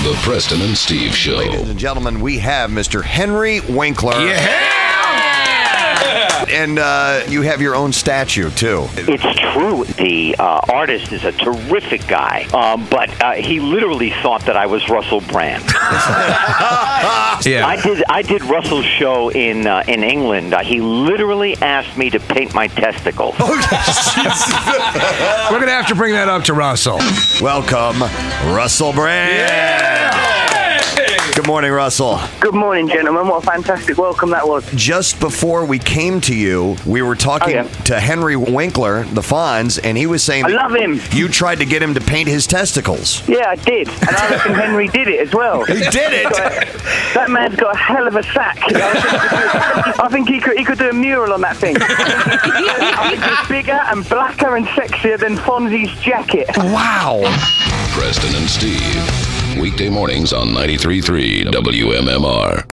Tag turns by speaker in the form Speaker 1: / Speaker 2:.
Speaker 1: The Preston and Steve Show.
Speaker 2: Ladies and gentlemen, we have Mr. Henry Winkler.
Speaker 3: Yeah!
Speaker 2: And you have your own statue, too.
Speaker 4: It's true. The artist is a terrific guy, but he literally thought that I was Russell Brand.
Speaker 3: Yeah.
Speaker 4: I did Russell's show in England. He literally asked me to paint my testicles.
Speaker 3: We're going to have to bring that up to Russell.
Speaker 2: Welcome, Russell Brand.
Speaker 3: Yeah!
Speaker 2: Good morning, Russell.
Speaker 5: Good morning, gentlemen. What a fantastic welcome that was.
Speaker 2: Just before we came to you, we were talking to Henry Winkler, the Fonz, and he was saying
Speaker 5: I love him.
Speaker 2: You tried to get him to paint his testicles.
Speaker 5: Yeah, I did. And I reckon Henry did it as well.
Speaker 2: He did it?
Speaker 5: That man's got a hell of a sack. I think he could do a mural on that thing. I think he's bigger and blacker and sexier than Fonzie's jacket.
Speaker 2: Wow.
Speaker 1: Preston and Steve. Weekday mornings on 93.3 WMMR.